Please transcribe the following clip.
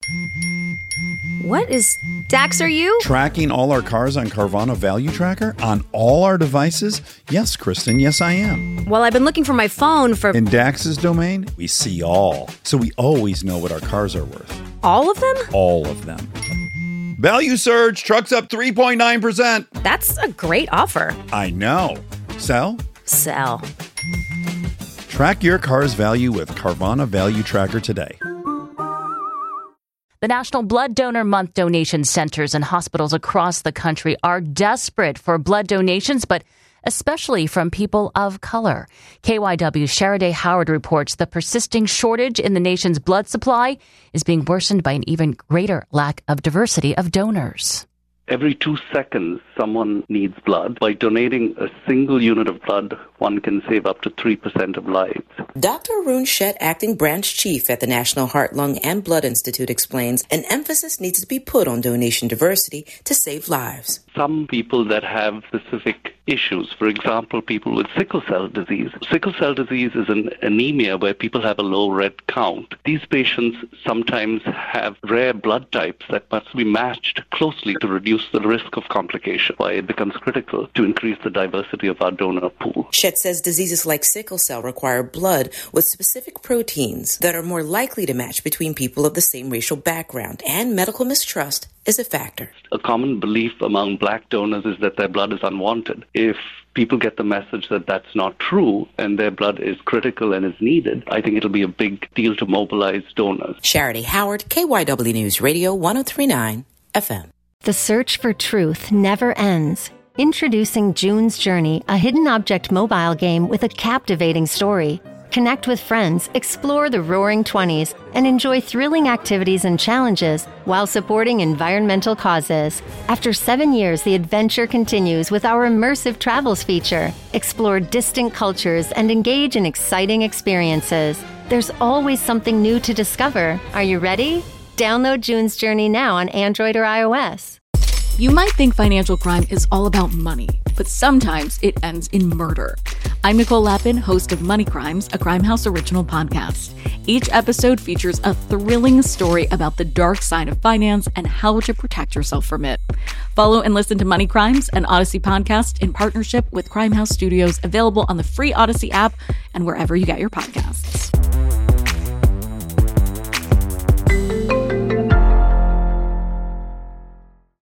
What is... Dax, are you? Tracking all our cars on Carvana Value Tracker on all our devices? Yes, Kristen, yes I am. Well, I've been looking for my phone for... In Dax's domain, we see all. So we always know what our cars are worth. All of them? All of them. Value surge, trucks up 3.9%. That's a great offer. I know. Sell? Sell. Track your car's value with Carvana Value Tracker today. The National Blood Donor Month donation centers and hospitals across the country are desperate for blood donations, but especially from people of color. KYW's Sharaday Howard reports the persisting shortage in the nation's blood supply is being worsened by an even greater lack of diversity of donors. Every 2 seconds, someone needs blood. By donating a single unit of blood, one can save up to 3% of lives. Dr. Arun Shet, acting branch chief at the National Heart, Lung, and Blood Institute, explains an emphasis needs to be put on donation diversity to save lives. Some people that have specific issues, for example, people with sickle cell disease. Sickle cell disease is an anemia where people have a low red count. These patients sometimes have rare blood types that must be matched closely to reduce the risk of complication, why it becomes critical to increase the diversity of our donor pool. Shet says diseases like sickle cell require blood with specific proteins that are more likely to match between people of the same racial background, and medical mistrust is a factor. A common belief among black donors is that their blood is unwanted. If people get the message that that's not true and their blood is critical and is needed, I think it'll be a big deal to mobilize donors. Sharaday Howard, KYW News Radio 103.9 FM. The search for truth never ends. Introducing June's Journey, a hidden object mobile game with a captivating story. Connect with friends, explore the Roaring 20s, and enjoy thrilling activities and challenges while supporting environmental causes. After 7 years, the adventure continues with our immersive travels feature. Explore distant cultures and engage in exciting experiences. There's always something new to discover. Are you ready? Download June's Journey now on Android or iOS. You might think financial crime is all about money, but sometimes it ends in murder. I'm Nicole Lappin, host of Money Crimes, a Crime House original podcast. Each episode features a thrilling story about the dark side of finance and how to protect yourself from it. Follow and listen to Money Crimes, an Odyssey podcast in partnership with Crime House Studios, available on the free Odyssey app and wherever you get your podcasts.